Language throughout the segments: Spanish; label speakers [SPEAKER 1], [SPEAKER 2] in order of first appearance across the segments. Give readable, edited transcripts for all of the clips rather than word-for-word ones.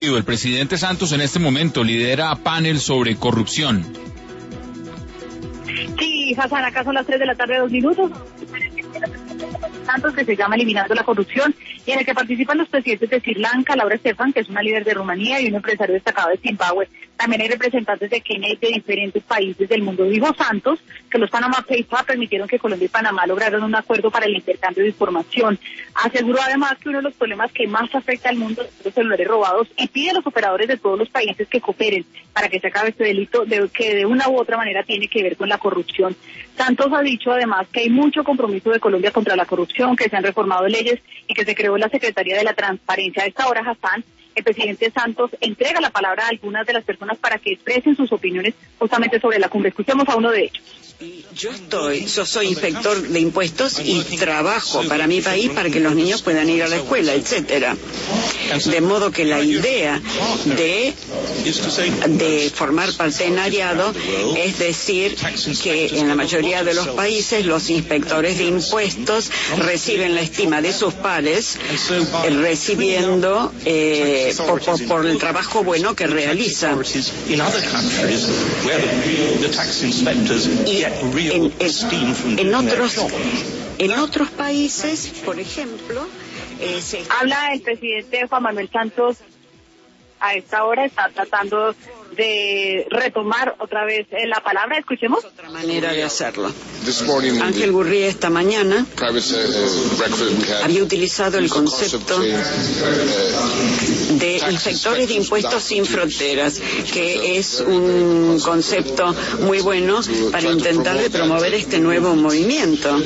[SPEAKER 1] El presidente Santos en este momento lidera panel sobre corrupción.
[SPEAKER 2] Sí, Hassan, acá son las 3 de la tarde, 2 minutos. Santos, que se llama Eliminando la Corrupción, y en el que participan los presidentes de Sri Lanka, Laura Stefan, que es una líder de Rumanía, y un empresario destacado de Zimbabue. También hay representantes de Kenia y de diferentes países del mundo. Dijo Santos que los Panama Papers permitieron que Colombia y Panamá lograran un acuerdo para el intercambio de información. Aseguró además que uno de los problemas que más afecta al mundo son los celulares robados, y pide a los operadores de todos los países que cooperen para que se acabe este delito que de una u otra manera tiene que ver con la corrupción. Santos ha dicho además que hay mucho compromiso de Colombia contra la corrupción, que se han reformado leyes y que se creó la Secretaría de la Transparencia. A esta hora, Hassan, el presidente Santos entrega la palabra a algunas de las personas para que expresen sus opiniones justamente sobre la cumbre. Escuchemos a uno de ellos.
[SPEAKER 3] Yo soy inspector de impuestos y trabajo para mi país para que los niños puedan ir a la escuela, etcétera. De modo que la idea de formar partenariado es decir que en la mayoría de los países los inspectores de impuestos reciben la estima de sus pares, recibiendo por el trabajo bueno que realizan. Y en otros países, por ejemplo,
[SPEAKER 2] habla el presidente Juan Manuel Santos. A esta hora está tratando de retomar otra vez la palabra. Escuchemos.
[SPEAKER 3] Otra manera de hacerlo. Ángel Gurría esta mañana había utilizado el concepto de inspectores de impuestos sin fronteras, que es un concepto muy bueno para intentar de promover este nuevo movimiento.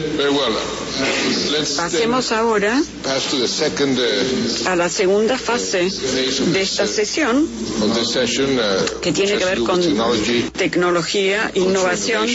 [SPEAKER 3] Pasemos ahora a la segunda fase de esta sesión, que tiene que ver con tecnología, innovación.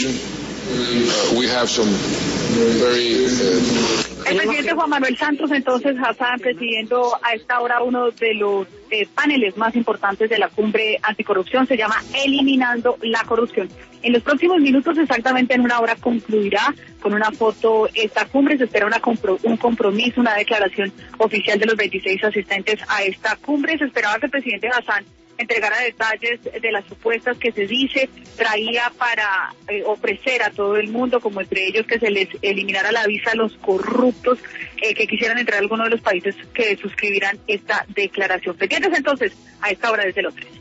[SPEAKER 2] El presidente Juan Manuel Santos, entonces, Hassan, presidiendo a esta hora uno de los paneles más importantes de la cumbre anticorrupción, se llama Eliminando la Corrupción. En los próximos minutos, exactamente en una hora, concluirá con una foto esta cumbre. Se espera un compromiso, una declaración oficial de los 26 asistentes a esta cumbre. Se esperaba que el presidente Hassan entregara detalles de las propuestas que se dice traía para ofrecer a todo el mundo, como entre ellos que se les eliminara la visa a los corruptos que quisieran entrar a alguno de los países que suscribirán esta declaración. Pendientes entonces a esta hora desde Londres.